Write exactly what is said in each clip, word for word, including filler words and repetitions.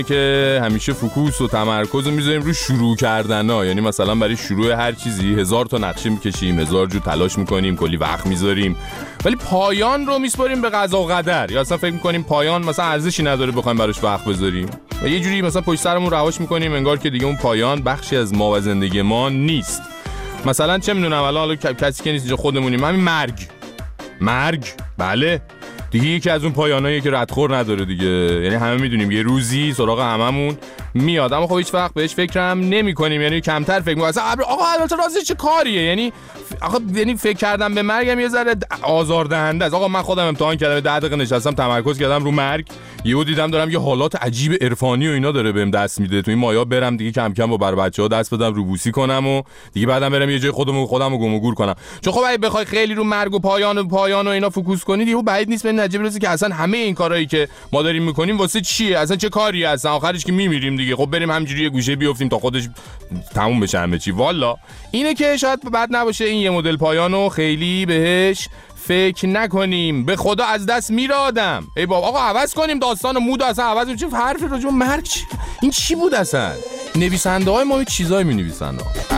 که همیشه فوکوس و تمرکز رو میذاریم رو شروع کردن ها. یعنی مثلا برای شروع هر چیزی هزار تا نقشه میکشیم، هزار جو تلاش میکنیم، کلی وقت میذاریم، ولی پایان رو میسپاریم به قضا و قدر. یا اصلا فکر میکنیم پایان مثلا ارزشی نداره بخوایم براش وقت بذاریم و یه جوری مثلا پشت سرمون رهاش میکنیم انگار که دیگه اون پایان بخشی از ما و زندگی ما نیست. مثلا چه میدونم الان حالا کسی که نیست اینجا خودمونیم، همین مرگ. مرگ بله دیگه یکی از اون پایانایی که ردخور نداره دیگه. یعنی همه میدونیم یه روزی سراغ هممون میاد، اما خب هیچ وقت بهش فکرم نمی‌کنیم. یعنی کمتر فکر می‌کنیم اصلا آقا البته رازی چه کاریه. یعنی آقا یعنی فکر کردم به مرگم یه ذره آزاردهنده است. آقا من خودم امتحان کردم، ده دقیقه نشستم تمرکز کردم رو مرگ، یهو دیدم دارم یه حالات عجیب عرفانی و اینا داره بهم دست میده. تو این مایا برم دیگه کم کم با بر بچه‌ها دست بدم رو بوسی کنم و دیگه بعدم برم یه جای خودمو خودمو گم و گور کنم. چون خب اگه بخوای خیلی رو مرگ و پایان و پایان و اینا فوکوس کنی دیگه بعید نیست به نتیجه برسی که اصلا همه این کارهایی که ما داریم میکنیم واسه چیه، اصلا چه کاریه، اصلا آخرش که میمیریم دیگه. خب بریم همینجوری یه گوشه بیافتیم تا خودش تموم بشه همه چی. والا اینه که شاید بد نباشه این یه مدل پایانو خیلی بهش فکر نکنیم. به خدا از دست میره آدم. ای بابا آقا عوض کنیم داستان و مود اصلا عوض کنیم. چه حرفی راجع به مرگ این چی بود اصلا؟ نویسنده های ما یه چیزایی می نویسن.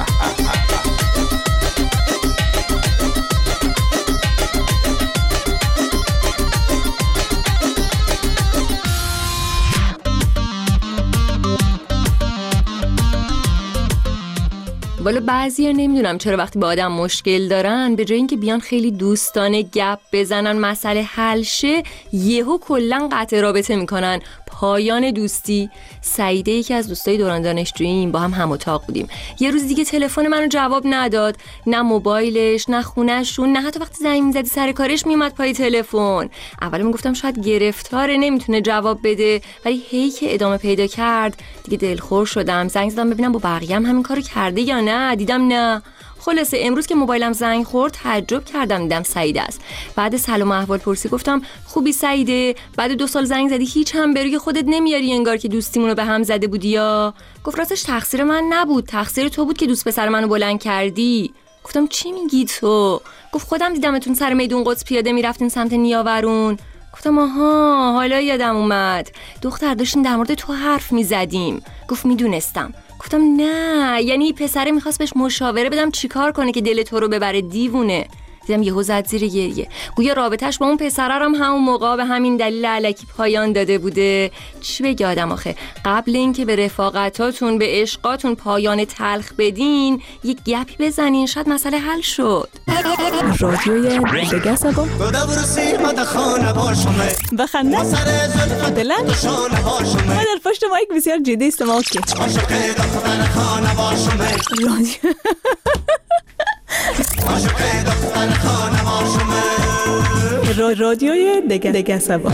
والا بعضیا نمیدونم چرا وقتی با آدم مشکل دارن به جای اینکه بیان خیلی دوستانه گپ بزنن مسئله حل شه، یهو کلا قطع رابطه میکنن، پایان دوستی. سعیده یکی از دوستای دوران دانشجوییم، با هم هم اتاق بودیم. یه روز دیگه تلفن منو جواب نداد، نه موبایلش نه خونه‌شون، نه حتی وقتی زنگ میزدی سر کارش میومد پای تلفن. اول میگفتم شاید گرفتاره نمیتونه جواب بده، ولی هی که ادامه پیدا کرد دیگه دلخور شدم. زنگ زدم ببینم با بقیه هم همین کارو کرده یا نه، دیدم نه. خلاصه امروز که موبایلم زنگ خورد تعجب کردم، دیدم سعیده است. بعد سلام و احوال پرسی گفتم خوبی سعیده؟ بعد دو سال زنگ زدی هیچ هم بروی خودت نمیاری انگار که دوستیمونو به هم زده بودی یا؟ گفت راستش تقصیر من نبود، تقصیر تو بود که دوست پسر منو بلند کردی. گفتم چی میگی تو؟ گفت خودم دیدمتون سر میدون قدس پیاده میرفتین سمت نیاورون. گفتم آها حالا یادم اومد، دختر داشتین در مورد تو حرف میزدیم. گفت میدونستم. گفتم نه، یعنی پسره میخواست بهش مشاوره بدم چیکار کنه که دل تو رو ببره دیوونه. دیدم یهو زد زیر گریه، گویا رابطه‌اش با اون پسره هم همون موقع به همین دلیل الکی پایان داده بوده. چی بگه آدم آخه؟ قبل اینکه به رفاقتاتون به عشقاتون پایان تلخ بدین یک گپی بزنین، شاید مسئله حل شد. رادیوی دگه سبا بخنده دلن ما در پشت مایک بسیار جدی استماع کرد. رادیو رادیوی دگه دگه سبا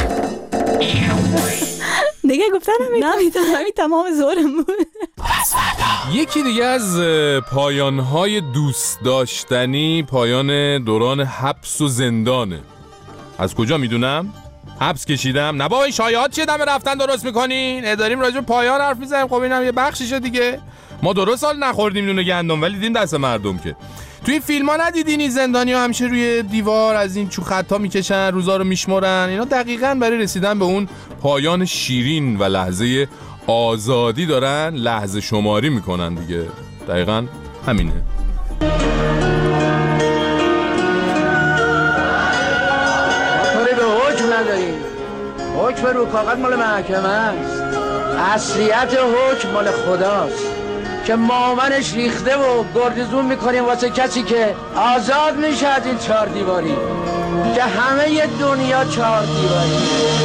دیگه گفتن همین همین تمام زورم بود. یکی دیگه از پایانهای دوست داشتنی پایان دوران حبس و زندانه. از کجا میدونم؟ حبس کشیدم؟ نه بابا این شایعات چیه دم رفتن درست میکنین؟ داریم راجع به پایان حرف میزنیم. خب اینم یه بخشیشه دیگه. ما درست سال نخوردیم نون گندم ولی دیدیم دست مردم که. توی فیلم ها ندیدین این زندانی‌ها همیشه روی دیوار از این چو خطا میکشن، روزا رو میشمرن. اینا دقیقاً برای رسیدن به اون پایان شیرین و لحظه آزادی دارن لحظه شماری میکنن دیگه. دقیقاً همینه. کاری به حکم نداریم. حکم رو کاغذ مال محکمه است. اصلیت حکم مال خداست که مامنش ریخته و گردزون میکنیم واسه کسی که آزاد میشه از این چهار دیواری که همه ی دنیا چهار دیواری.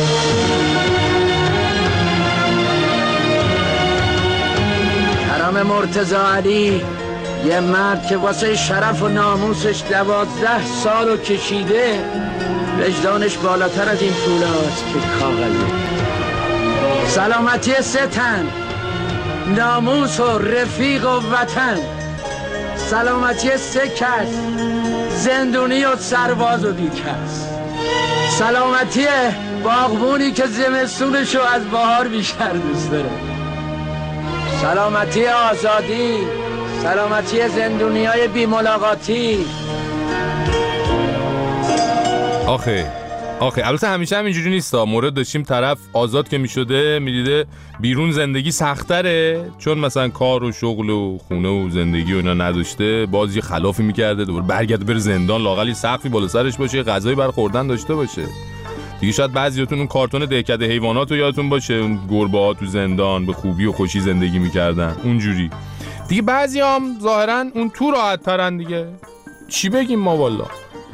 کرم مرتضی علی، یه مرد که واسه شرف و ناموسش دوازده سالو کشیده، وجدانش بالاتر از این پولاست که کاغذه. سلامتی سه تن، ناموس و رفیق و وطن، سلامتی سه کس، زندونی و سرباز و بیکس، سلامتی باغبونی که زمستونشو از بهار بیشتر دوست داره، سلامتی آزادی، سلامتی زندونی های بی ملاقاتی. آخه آخه البته همیشه هم اینجوری نیستا. مورد داشتیم طرف آزاد که میشده میدیده بیرون زندگی سختره، چون مثلا کار و شغل و خونه و زندگی و اینا نداشته، باز یه خلافی میکرده دوباره برگرده بره زندان، لااقل سقفی بالا سرش باشه، غذای برخوردن داشته باشه دیگه. شاید بعضیاتون اون کارتون دهکده حیوانات رو یادتون باشه، اون گربه‌ها تو زندان به خوبی و خوشی زندگی میکردن اونجوری دیگه. بعضیام ظاهرا اون تو راحت ترن دیگه. چی بگیم ما والا.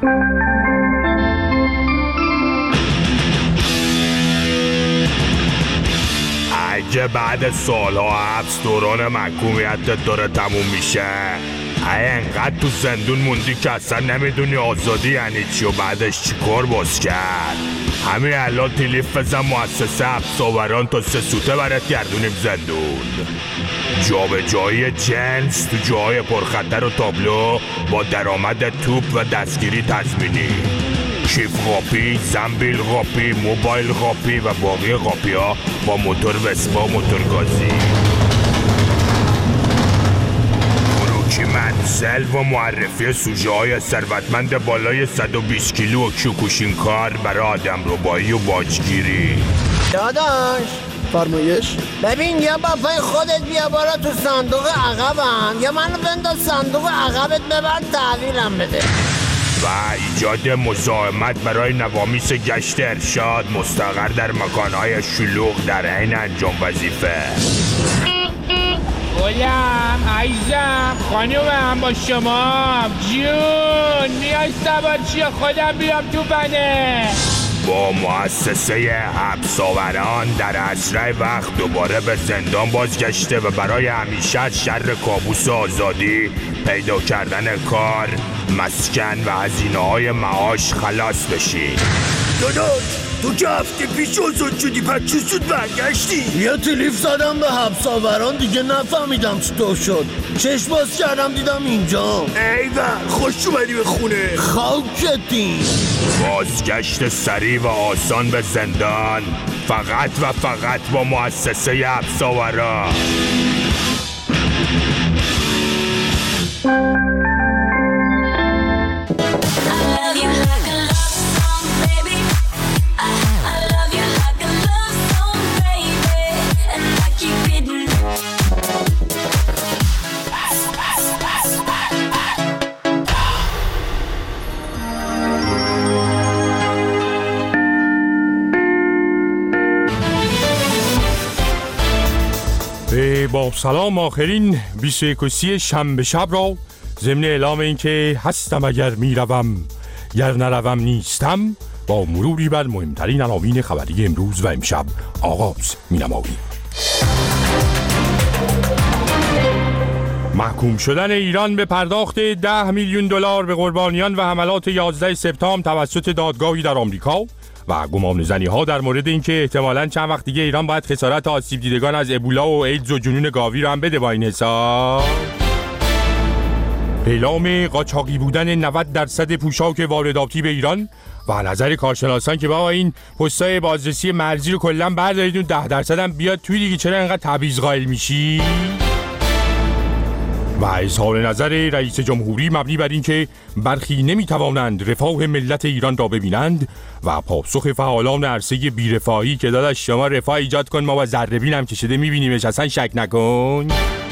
اگه بعد سالها حبس دوران محکومیتت داره تموم میشه، انقدر تو زندون موندی که اصلا نمیدونی آزادی یعنی چی و بعدش چی کار باز کرد. همین الان تلیف بزن مؤسسه حبس‌آوران تا سه سوته برات گردونیم زندون. جا به جایی جنس تو جاهای پرخطر و تابلو با درآمد توپ و دستگیری تضمینی، کیف قاپی، زنبیل قاپی، موبایل قاپی و باقی قاپی ها با موتور وسپا موتور گازی. بروکی منزل و معرفی سوژه های ثروتمند بالای صد و بیست کیلو و کیوکوشین کار برای آدم ربایی و باجگیری. داداش فرمایش؟ ببین یا با پای خودت بیا برا تو صندوق عقبم یا منو بنداز صندوق عقبت ببر تحویلم بده. و ایجاد مزاحمت برای نوامیس گشت ارشاد مستقر در مکانهای شلوغ در حین انجام وظیفه. گلم عزیزم خانومم با شما جون نیاز سوار چیه خودم بیام تو بنه. با مؤسسه حبس‌آوران در اسرع وقت دوباره به زندان بازگشته و برای همیشه از شر کابوس آزادی، پیدا کردن کار، مسکن و هزینه‌های معاش خلاص بشی. داداش تو که هفته پیش آزاد شدی پس چه شد برگشتی؟ یه تلیف زدم به حبس‌آوران دیگه نفهمیدم چطور شد. چشم باز کردم دیدم اینجا. ایوه خوش اومدی به خونه. خاکتین. بازگشت سریع و آسان به زندان فقط و فقط با مؤسسه حبس‌آوران. با سلام آخرین بیست و یکم شنبه شب را ضمن اعلام این که هستم اگر میروم گر نروم نیستم با مروری بر مهمترین عناوین خبری امروز و امشب آغاز مینماییم. محکوم شدن ایران به پرداخت ده میلیون دلار به قربانیان و حملات یازده سپتامبر توسط دادگاهی در آمریکا و گمان زنی ها در مورد اینکه احتمالاً چند وقت دیگه ایران باید خسارت آسیب دیدگان از ابولا و ایدز و جنون گاوی رو هم بده با این حساب. اعلام قاچاقی بودن نود درصد پوشاک وارداتی به ایران و نظر کارشناسان که بابا این پستای بازرسی مرزی رو کلاً بردارید اون ده درصد هم بیاد توی دیگه، چرا اینقدر تبعیض قائل میشی؟ و اظهار نظر رئیس جمهوری مبنی بر اینکه برخی نمیتوانند رفاه ملت ایران را ببینند و پاسخ فعالان عرصه بی‌رفاهی که داداش شما رفاه ایجاد کن ما با ذره بین هم کشیده میبینیمش اصلا شک نکن.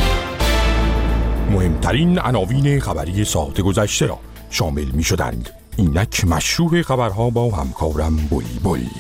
مهمترین عناوین خبری ساعت گذشته را شامل میشدند. اینک مشروع خبرها با همکارم بولی بولی.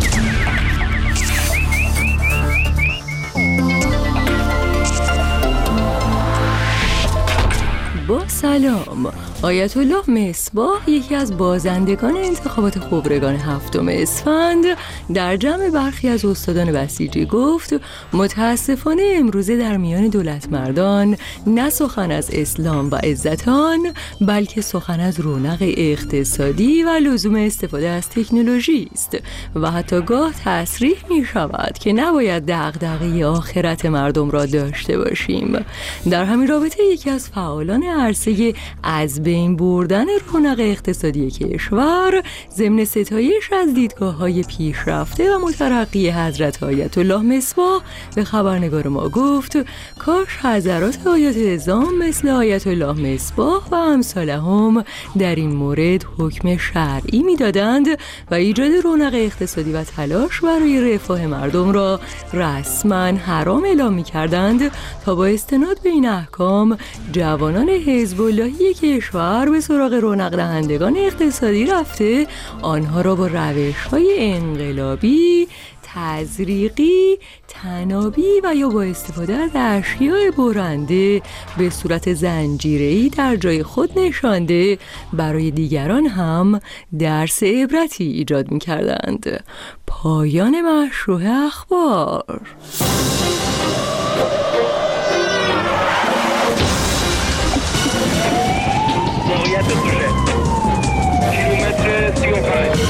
با سلام، آیت الله مصباح یکی از بازندگان انتخابات خبرگان هفتم اسفند در جمع برخی از استادان بسیجی گفت متاسفانه امروزه در میان دولت مردان نه سخن از اسلام و عزتان بلکه سخن از رونق اقتصادی و لزوم استفاده از تکنولوژی است و حتی گاه تصریح می شود که نباید دغدغه آخرت مردم را داشته باشیم. در همین رابطه یکی از فعالان عرصه واسه از بین بردن رونق اقتصادی کشور ضمن ستایش از دیدگاه‌های پیشرفته و مترقی حضرت آیت الله مصباح به خبرنگار ما گفت کاش حضرات آیت اعظام مثل آیت الله مصباح و امثالهم در این مورد حکم شرعی میدادند و ایجاد رونق اقتصادی و تلاش برای رفاه مردم را رسما حرام اعلام می‌کردند تا با استناد به این احکام جوانان حزب اللهی کشور به سراغ رونق دهندگان اقتصادی رفته آنها را با روش‌های انقلابی، تزریقی، تنابی و یا با استفاده از اشیاء برنده به صورت زنجیره‌ای در جای خود نشانده برای دیگران هم درس عبرتی ایجاد می‌کردند. پایان مشروع اخبار. موقعیت دوله کیلومتر سی و پنج.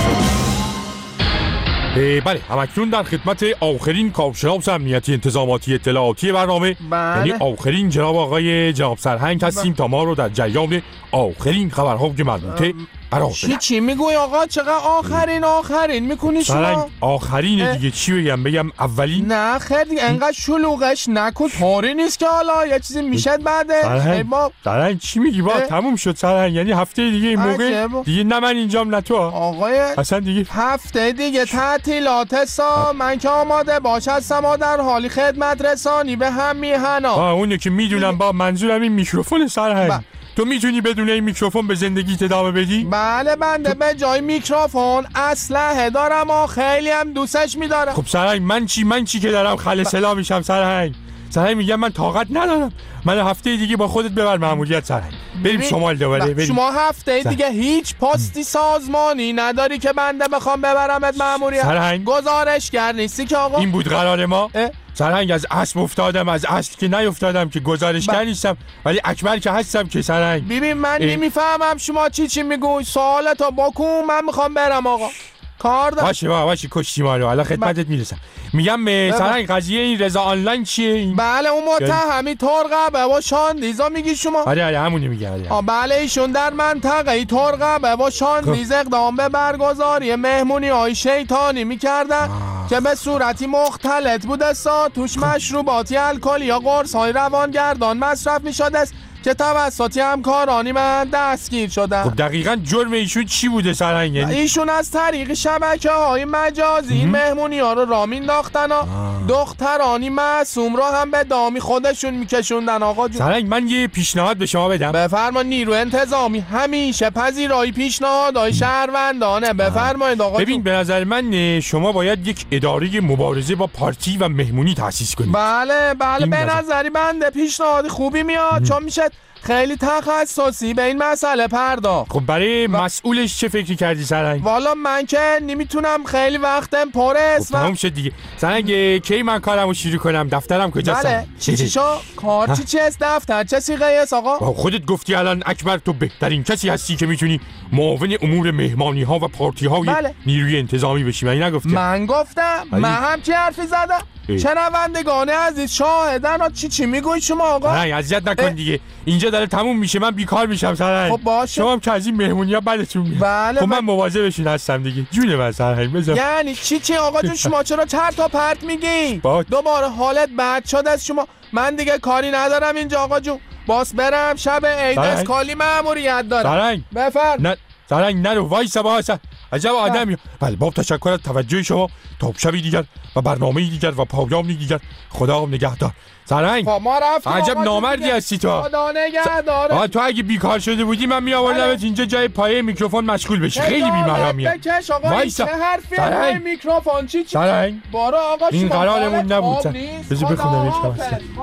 بله همکنون در خدمت آخرین کارشناس امنیتی انتظاماتی اطلاعاتی برنامه بله. یعنی آخرین جناب آقای جناب سرهنگ هستیم تا ما رو در جریان آخرین خبرهای مربوطه قرار چی بدن. چی میگوی آقا؟ چقدر آخرین آخرین میکنی شما؟ سرهنگ آخرین دیگه چی بگم بگم اولین؟ نه خیلی انقدر شلوغش نکن، طوری نیست که حالا یه چیزی میشد بعده. سرهنگ سرهنگ چی میگی با تموم شد سرهنگ، یعنی هفته دیگه این موقع دیگه نه من اینجام نه تو آقای اصلا دیگه هفته دیگه تعطیلات سا من که آماده باش هستم و در حالی خدمت رسانی به هم میهنا. آه اونه که میدونم با منظورم این میکروفون سرهنگ با. تو میتونی بدون این میکروفون به زندگیت ادامه بدی؟ بله بنده به جای میکروفون اسلحه دارم و خیلی هم دوستش میدارم. خب سرهنگ من چی من چی که دارم خل سلا میشم سرهنگ سرهنگ میگم من طاقت ندارم، من هفته دیگه با خودت ببر مأموریت سرهنگ بریم شمال دوباره بریم. شما هفته دیگه هیچ پستی سازمانی نداری که بنده بخوام ببرمت مأموریت؟ سرهنگ گزارشگر نیستی که آقا؟ این بود قرار ما؟ اه؟ سرهنگ از اسب افتادم، از اسب که نیفتادم که گزارشگر نیستم ولی اکبر که هستم که سرهنگ. ببین من نمیفهمم شما چی چی میگوی، سوالتو بکن من میخوام برم آقا کار دارم. باشه باشه کشتی ما رو الان خدمتت میرسم. میگم سرهنگ قضیه این رضا آنلاین چیه این؟ بله اون متهمی ترقبه و شاندیزا میگی شما؟ آره آره همونی میگه. آره بله ایشون در منطقه ترقبه و شاندیز اقدام به برگزاری مهمونی های شیطانی میکردن که به صورتی مختلط بوده سا توش مشروباتی الکلی یا قرص های روانگردان مصرف میشد است که توسط همکارانی من دستگیر شدن. خب دقیقاً جرم ایشون چی بوده سرهنگ؟ ایشون از طریق شبکه های مجازی این مهمونی ها رو را مینداختن و دخترانی معصوم رو هم به دامی خودشون میکشوندن. آقا جون سرهنگ من یه پیشنهاد به شما بدم. بفرما. نیرو انتظامی همیشه پذیرای پیشنهادهای شهروندانه. بفرمایید آقا. ببین به نظر من شما باید یک اداره مبارزه با پارتی و مهمونی تأسیس کنید. بله بله به نظری بنده پیشنهاد خوبی میاد چون میشه خیلی تخصصی به این مسئله پرداخت. خب برای و... مسئولش چه فکری کردی سرهنگ؟ والا من که نمیتونم خیلی وقتم پر است. خب تموم شد دیگه سرهنگ. کی من کارمو شروع کنم؟ دفترم کجاست؟ بله چی چی شو کار چی چی است؟ دفتر چه سیغه است آقا؟ خودت گفتی الان اکبر تو بهترین کسی هستی که میتونی معاون امور مهمانی ها و پارتی های بله. نیروی انتظامی بشی. من نگفتم؟ من گفتم بله. من هم چه حرفی زدم؟ شنوندگان عزیز شاهدن و چی چی میگوی شما آقا؟ نه اذیت نکن دیگه اینجا داره تموم میشه من بیکار میشم سرهنگ. خب باشه شما هم که از این مهمونی‌ها بدتون میاد. بله خب من مواظبشون هستم دیگه. جون من سرهنگ بذار. یعنی چی چی آقا جون شما چرا چرت و پرت میگی؟ دوباره حالت بد شد از شما. من دیگه کاری ندارم اینجا آقا جون. باس برم شب عید از کالی مأموریت دارم. سرهنگ بفرم. نه سرهنگ نرو وایسا وایسا. عجب آدمی. بله با تشکر از توجه شما. تا شبی دیگر و برنامه‌ای دیگر و پایانی دیگر. خدا نگهدار. سرهنگ خب ما رفتیم. عجب نامردی هستی تو. خدا نگهدار. تو اگه بیکار شده بودی من میآوردمت اینجا جای پایه میکروفون مشغول بشی. خیلی بی‌مرامیه. بکش آقا چه حرفی از میکروفون چی چی؟ سرهنگ بارا آقا این قرارمون نبود. بذار بخونم یک خدا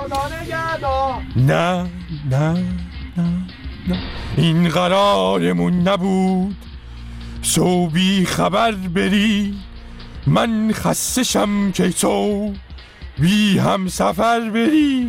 نگهدار. نه نه نه نه این قرارمون نبود. صوبی خبر بری من خسته شم که تو بی هم سفر بری.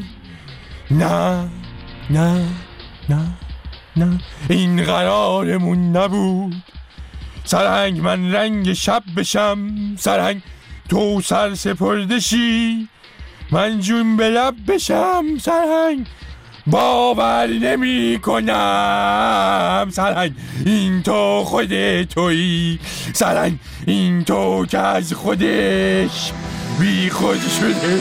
نه نه نه نه این قرارمون نبود. سرهنگ من رنگ شب بشم. سرهنگ تو سر سپردشی من جون به لب بشم. سرهنگ باور نمی کنم سرنگ این تو خود تویی، سرنگ این تو که از خودش بی خود شده.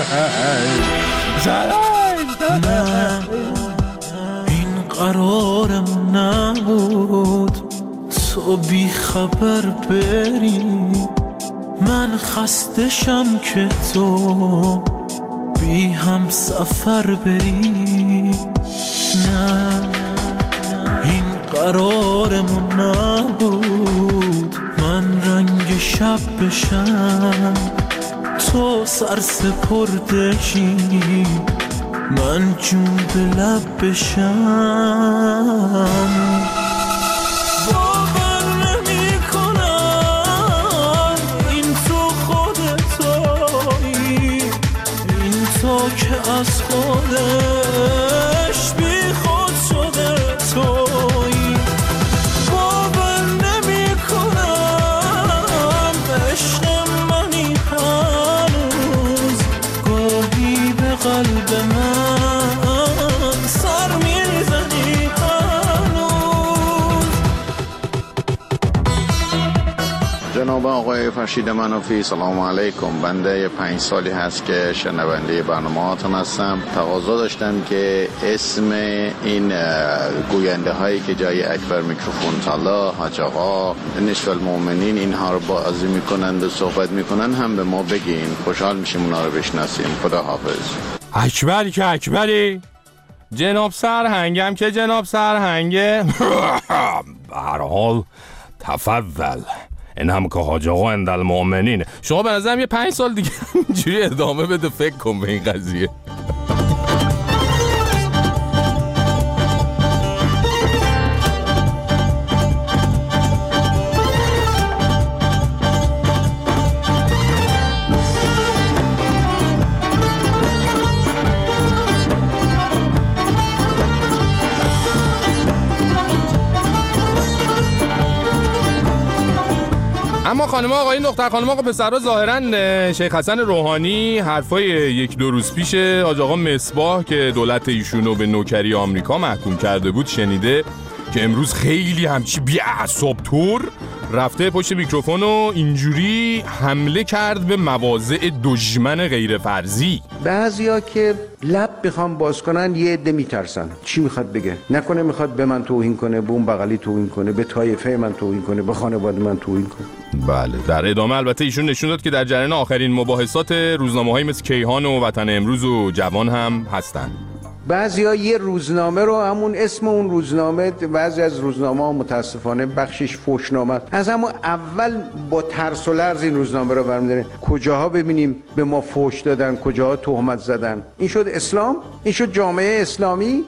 سرنگ نه این قرارم نبود تو بی خبر بری، من خستشم که تو بی هم سفر بری. نه این قرارمون نبود من رنگ شب بشم، تو سر سپردشی من جون به لب بشم. که از خودش بی خود شده تویی، باور نمی کنم عشق منی هنوز، گاهی به قلب من سر میزنی هنوز. جناب آقای فرشید منافی، سلام علیکم. بنده یه پنج سالی هست که شنونده برنامه هاتون هستم. تقاضا داشتم که اسم این گوینده هایی که جای اکبر میکروفون تالا، حاج آقا، نصف المؤمنین اینها رو بازی میکنند و صحبت میکنن هم به ما بگین، خوشحال میشیم اونا رو بشناسیم. خدا حافظ. اکبری که اکبری، جناب سرهنگم که جناب سرهنگه. به هر حال تفضل، این هم که حاج آقا اندل المؤمنین. شما به نظرم یه پنج سال دیگه اینجوری ادامه بده، فکر کن به این قضیه. اما خانم آقای دختر خانم آقا پسرها، ظاهرا شیخ حسن روحانی حرفای یک دو روز پیش حاج آقا مصباح که دولت ایشونو به نوکری آمریکا محکوم کرده بود شنیده که امروز خیلی همچی بی‌اعصاب طور رفته پشت میکروفون و اینجوری حمله کرد به مواضع دشمن غیر فرضی. بعضیا که لب بخوام باز کنن یه عده میترسن چی میخواد بگه، نکنه میخواد به من توهین کنه، به اون بغلی توهین کنه، به طایفه من توهین کنه، به خانواده من توهین کنه. بله، در ادامه البته ایشون نشون داد که در جریان آخرین مباحثات روزنامه‌های مثل کیهان و وطن امروز و جوان هم هستن. بعضیا یه روزنامه رو همون اسم اون روزنامه، بعضی از روزنامه ها متاسفانه بخشش فحشنامه، از همون اول با ترس و لرز این روزنامه رو برمی‌دارن. کجاها ببینیم به ما فحش دادن، کجاها تهمت زدن. این شد اسلام؟ این شد جامعه اسلامی؟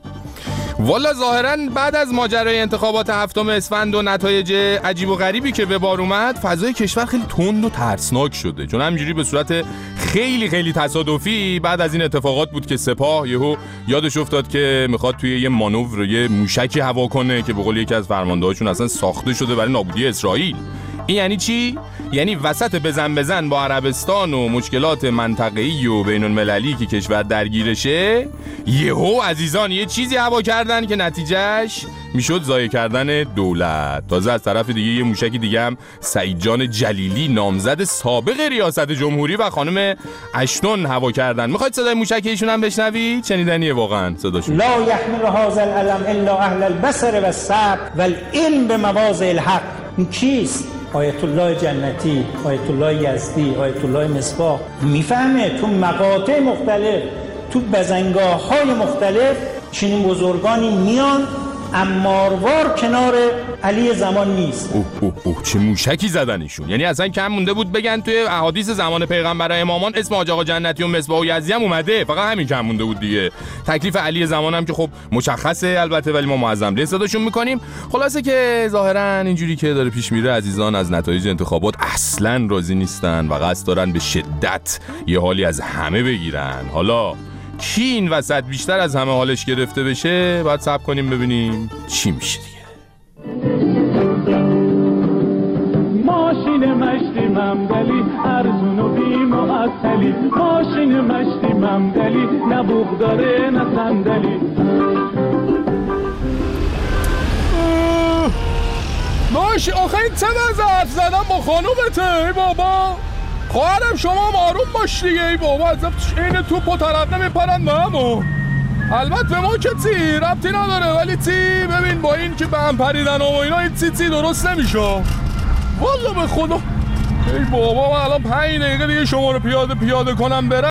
والا ظاهرا بعد از ماجرای انتخابات هفتم اسفند و نتایج عجیب و غریبی که به بار اومد، فضای کشور خیلی تند و ترسناک شده، چون همینجوری به صورت خیلی خیلی تصادفی بعد از این اتفاقات بود که سپاه یهو یادش افتاد که میخواد توی یه مانور یه موشکی هوا کنه که به قول یکی از فرماندهاشون اصلا ساخته شده برای نابودی اسرائیل. این یعنی چی؟ یعنی وسط بزن بزن با عربستان و مشکلات منطقه‌ای و بین المللی که کشور درگیرشه، یهو عزیزان یه چیزی هوا کردن که نتیجهش میشد ضایع کردن دولت. تازه از طرف دیگه یه موشکی دیگه هم سعید جان جلیلی نامزد سابق ریاست جمهوری و خانم اشتون هوا کردن. میخواید صدای موشک ایشون هم بشنوید؟ شنیدنیه واقعا صداشون. لا یحمل هذا العلم الا اهل البصر والصبر والعلم بمواضع الحق. این چیست؟ آیت الله جنتی، آیت الله یزدی، آیت الله مصباح میفهمه تو مقاطع مختلف، تو بزنگاه های مختلف چنین بزرگانی میان، اماروار کنار علی زمان نیست. اوه اوه اوه چه موشکی زدن ایشون. یعنی اصلا کم مونده بود بگن توی احادیث زمان پیغمبر امامان اسم حاج آقا جنتی و مصباح و یزدی هم اومده، فقط همین کم مونده بود دیگه. تکلیف علی زمان هم که خب مشخصه البته، ولی ما معظم لیست صداشون میکنیم. خلاصه که ظاهرا اینجوری که داره پیش میره عزیزان از نتایج انتخابات اصلا راضی نیستن و قصد دارن به شدت یه حالی از همه بگیرن. حالا کی این وسط بیشتر از همه حالش گرفته بشه باید صبر کنیم ببینیم چی میشه دیگه. ماشین مشتی من ممدلی ارزون و بی معطلی ماشین مشتی ممدلی نه بوق داره نه صندلی. باش آخه این چه وضع حرف زدن با خانومته ای بابا؟ خواهرم شما هم آروم باش دیگه ای بابا، از این توپ و ترقه میپرن به همون. البته به ما که تی ربطی نداره، ولی تی ببین با این که به هم پریدن و اینا این تی تی درست نمیشه والله به خدا. ای بابا من الان پنج دقیقه دیگه شما رو پیاده پیاده کنم برم